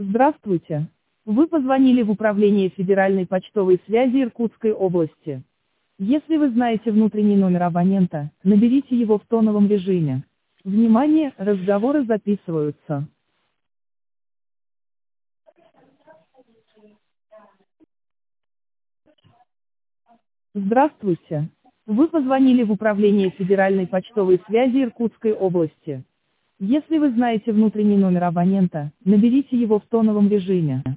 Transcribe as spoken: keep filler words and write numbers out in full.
Здравствуйте. Вы позвонили в Управление Федеральной почтовой связи Иркутской области. Если вы знаете внутренний номер абонента, наберите его в тоновом режиме. Внимание, разговоры записываются. Здравствуйте. Вы позвонили в Управление Федеральной почтовой связи Иркутской области. Если вы знаете внутренний номер абонента, наберите его в тоновом режиме.